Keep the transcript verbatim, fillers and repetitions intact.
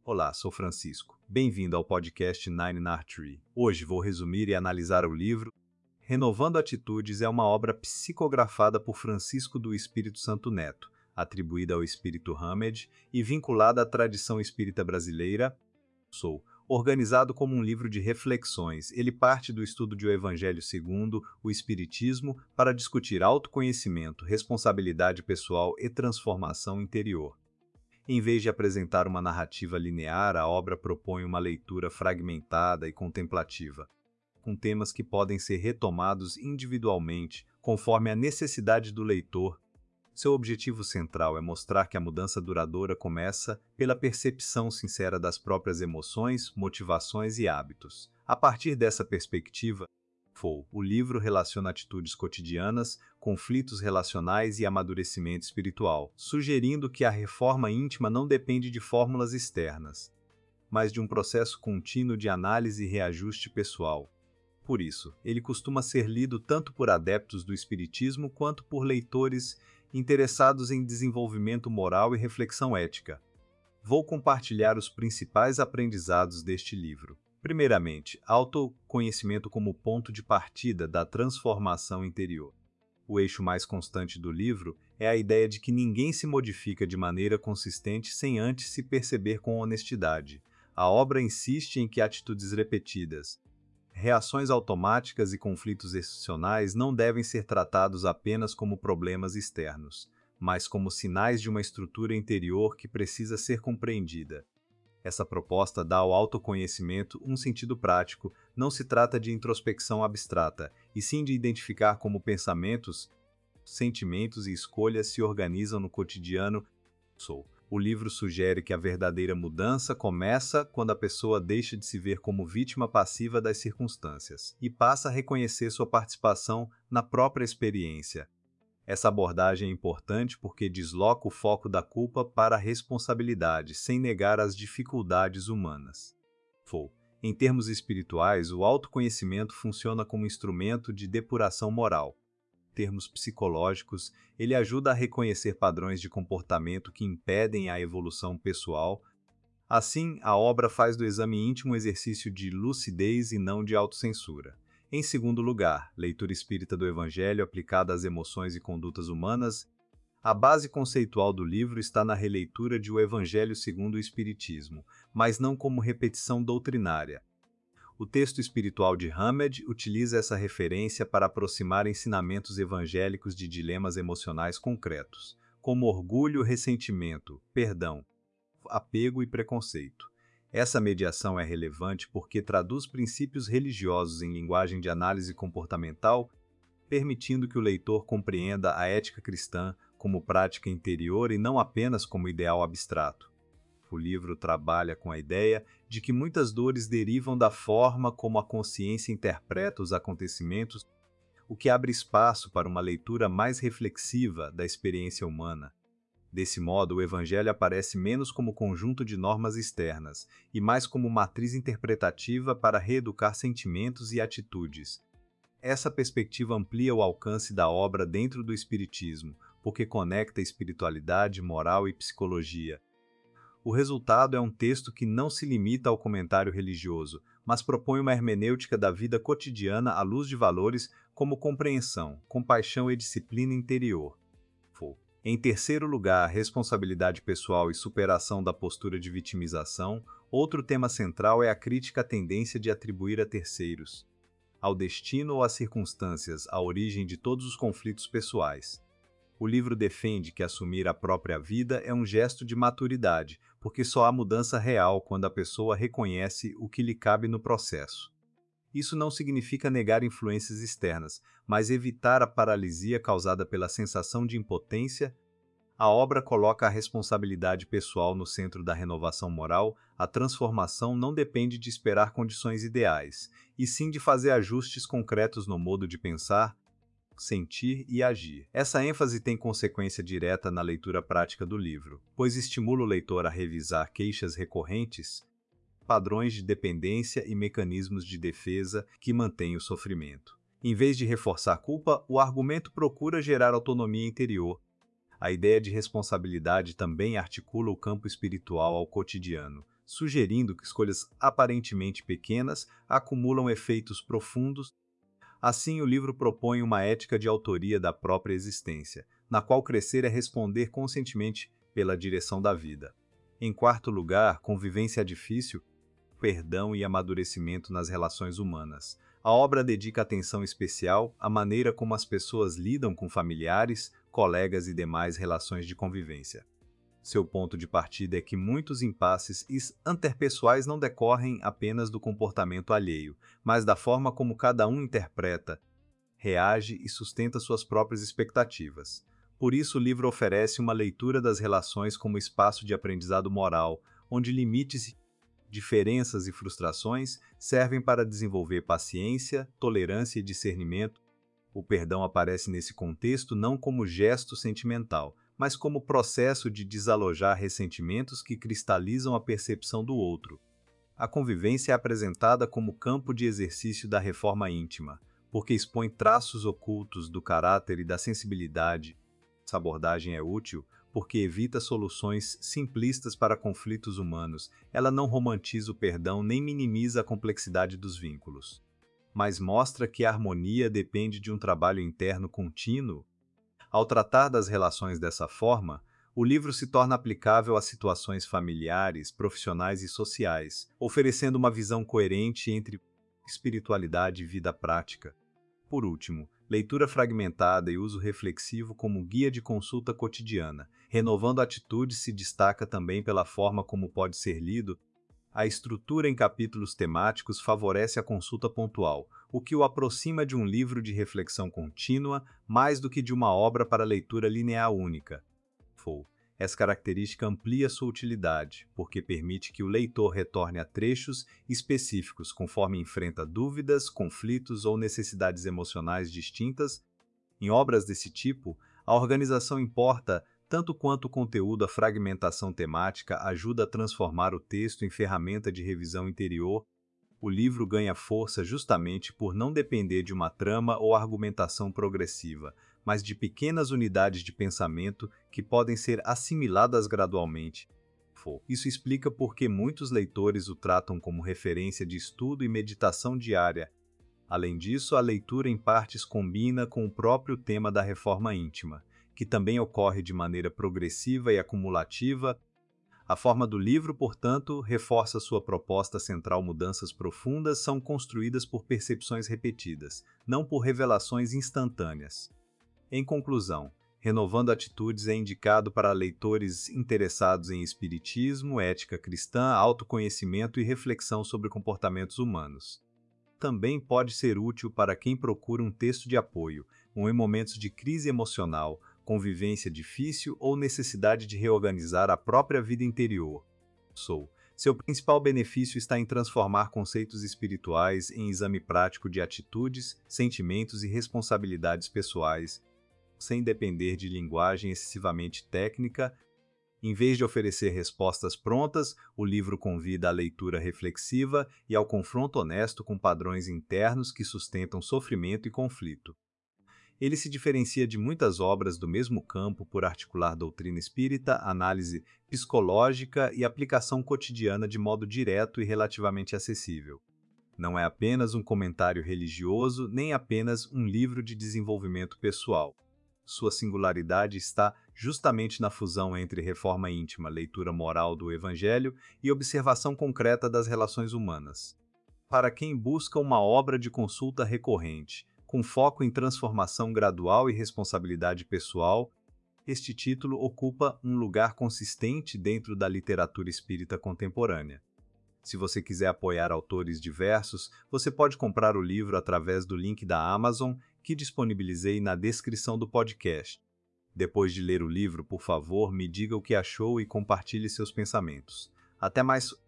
Olá, sou Francisco. Bem-vindo ao podcast Nine Nar Tree. Hoje vou resumir e analisar o livro Renovando Atitudes. É uma obra psicografada por Francisco do Espírito Santo Neto, atribuída ao Espírito Hamed e vinculada à tradição espírita brasileira. Sou organizado como um livro de reflexões. Ele parte do estudo de O Evangelho segundo o Espiritismo para discutir autoconhecimento, responsabilidade pessoal e transformação interior. Em vez de apresentar uma narrativa linear, a obra propõe uma leitura fragmentada e contemplativa, com temas que podem ser retomados individualmente, conforme a necessidade do leitor. Seu objetivo central é mostrar que a mudança duradoura começa pela percepção sincera das próprias emoções, motivações e hábitos. A partir dessa perspectiva, o livro relaciona atitudes cotidianas, conflitos relacionais e amadurecimento espiritual, sugerindo que a reforma íntima não depende de fórmulas externas, mas de um processo contínuo de análise e reajuste pessoal. Por isso, ele costuma ser lido tanto por adeptos do espiritismo quanto por leitores interessados em desenvolvimento moral e reflexão ética. Vou compartilhar os principais aprendizados deste livro. Primeiramente, autoconhecimento como ponto de partida da transformação interior. O eixo mais constante do livro é a ideia de que ninguém se modifica de maneira consistente sem antes se perceber com honestidade. A obra insiste em que atitudes repetidas, reações automáticas e conflitos excepcionais não devem ser tratados apenas como problemas externos, mas como sinais de uma estrutura interior que precisa ser compreendida. Essa proposta dá ao autoconhecimento um sentido prático. Não se trata de introspecção abstrata, e sim de identificar como pensamentos, sentimentos e escolhas se organizam no cotidiano. O livro sugere que a verdadeira mudança começa quando a pessoa deixa de se ver como vítima passiva das circunstâncias e passa a reconhecer sua participação na própria experiência. Essa abordagem é importante porque desloca o foco da culpa para a responsabilidade, sem negar as dificuldades humanas. Em termos espirituais, o autoconhecimento funciona como instrumento de depuração moral. Em termos psicológicos, ele ajuda a reconhecer padrões de comportamento que impedem a evolução pessoal. Assim, a obra faz do exame íntimo um exercício de lucidez e não de autocensura. Em segundo lugar, leitura espírita do Evangelho aplicada às emoções e condutas humanas. A base conceitual do livro está na releitura de O Evangelho segundo o Espiritismo, mas não como repetição doutrinária. O texto espiritual de Hamed utiliza essa referência para aproximar ensinamentos evangélicos de dilemas emocionais concretos, como orgulho, ressentimento, perdão, apego e preconceito. Essa mediação é relevante porque traduz princípios religiosos em linguagem de análise comportamental, permitindo que o leitor compreenda a ética cristã como prática interior e não apenas como ideal abstrato. O livro trabalha com a ideia de que muitas dores derivam da forma como a consciência interpreta os acontecimentos, o que abre espaço para uma leitura mais reflexiva da experiência humana. Desse modo, o Evangelho aparece menos como conjunto de normas externas e mais como matriz interpretativa para reeducar sentimentos e atitudes. Essa perspectiva amplia o alcance da obra dentro do Espiritismo, porque conecta espiritualidade, moral e psicologia. O resultado é um texto que não se limita ao comentário religioso, mas propõe uma hermenêutica da vida cotidiana à luz de valores como compreensão, compaixão e disciplina interior. Em terceiro lugar, responsabilidade pessoal e superação da postura de vitimização. Outro tema central é a crítica à tendência de atribuir a terceiros, ao destino ou às circunstâncias, a origem de todos os conflitos pessoais. O livro defende que assumir a própria vida é um gesto de maturidade, porque só há mudança real quando a pessoa reconhece o que lhe cabe no processo. Isso não significa negar influências externas, mas evitar a paralisia causada pela sensação de impotência. A obra coloca a responsabilidade pessoal no centro da renovação moral. A transformação não depende de esperar condições ideais, e sim de fazer ajustes concretos no modo de pensar, sentir e agir. Essa ênfase tem consequência direta na leitura prática do livro, pois estimula o leitor a revisar queixas recorrentes, padrões de dependência e mecanismos de defesa que mantêm o sofrimento. Em vez de reforçar culpa, o argumento procura gerar autonomia interior. A ideia de responsabilidade também articula o campo espiritual ao cotidiano. sugerindo que escolhas aparentemente pequenas acumulam efeitos profundos. Assim, o livro propõe uma ética de autoria da própria existência, na qual crescer é responder conscientemente pela direção da vida. Em quarto lugar, convivência difícil, perdão e amadurecimento nas relações humanas. A obra dedica atenção especial à maneira como as pessoas lidam com familiares, colegas e demais relações de convivência. Seu ponto de partida é que muitos impasses interpessoais não decorrem apenas do comportamento alheio, mas da forma como cada um interpreta, reage e sustenta suas próprias expectativas. Por isso, o livro oferece uma leitura das relações como espaço de aprendizado moral, onde limites, diferenças e frustrações servem para desenvolver paciência, tolerância e discernimento. O perdão aparece nesse contexto não como gesto sentimental, mas como processo de desalojar ressentimentos que cristalizam a percepção do outro. A convivência é apresentada como campo de exercício da reforma íntima, porque expõe traços ocultos do caráter e da sensibilidade. Essa abordagem é útil porque evita soluções simplistas para conflitos humanos. Ela não romantiza o perdão nem minimiza a complexidade dos vínculos, mas mostra que a harmonia depende de um trabalho interno contínuo. Ao tratar das relações dessa forma, o livro se torna aplicável a situações familiares, profissionais e sociais, oferecendo uma visão coerente entre espiritualidade e vida prática. Por último, leitura fragmentada e uso reflexivo como guia de consulta cotidiana. Renovando atitudes se destaca também pela forma como pode ser lido. A estrutura em capítulos temáticos favorece a consulta pontual, o que o aproxima de um livro de reflexão contínua mais do que de uma obra para leitura linear única. Essa característica amplia sua utilidade, porque permite que o leitor retorne a trechos específicos conforme enfrenta dúvidas, conflitos ou necessidades emocionais distintas. Em obras desse tipo, a organização importa tanto quanto o conteúdo. A fragmentação temática ajuda a transformar o texto em ferramenta de revisão interior. O livro ganha força justamente por não depender de uma trama ou argumentação progressiva, mas de pequenas unidades de pensamento que podem ser assimiladas gradualmente. Isso explica por que muitos leitores o tratam como referência de estudo e meditação diária. Além disso, a leitura em partes combina com o próprio tema da reforma íntima, que também ocorre de maneira progressiva e acumulativa. A forma do livro, portanto, reforça sua proposta central. Mudanças profundas são construídas por percepções repetidas, não por revelações instantâneas. Em conclusão, Renovando Atitudes é indicado para leitores interessados em espiritismo, ética cristã, autoconhecimento e reflexão sobre comportamentos humanos. Também pode ser útil para quem procura um texto de apoio, ou em momentos de crise emocional, convivência difícil ou necessidade de reorganizar a própria vida interior. Sou. Seu principal benefício está em transformar conceitos espirituais em exame prático de atitudes, sentimentos e responsabilidades pessoais, sem depender de linguagem excessivamente técnica. Em vez de oferecer respostas prontas, o livro convida à leitura reflexiva e ao confronto honesto com padrões internos que sustentam sofrimento e conflito. Ele se diferencia de muitas obras do mesmo campo por articular doutrina espírita, análise psicológica e aplicação cotidiana de modo direto e relativamente acessível. Não é apenas um comentário religioso, nem apenas um livro de desenvolvimento pessoal. Sua singularidade está justamente na fusão entre reforma íntima, leitura moral do Evangelho e observação concreta das relações humanas. Para quem busca uma obra de consulta recorrente, com foco em transformação gradual e responsabilidade pessoal, este título ocupa um lugar consistente dentro da literatura espírita contemporânea. Se você quiser apoiar autores diversos, você pode comprar o livro através do link da Amazon, que disponibilizei na descrição do podcast. Depois de ler o livro, por favor, me diga o que achou e compartilhe seus pensamentos. Até mais!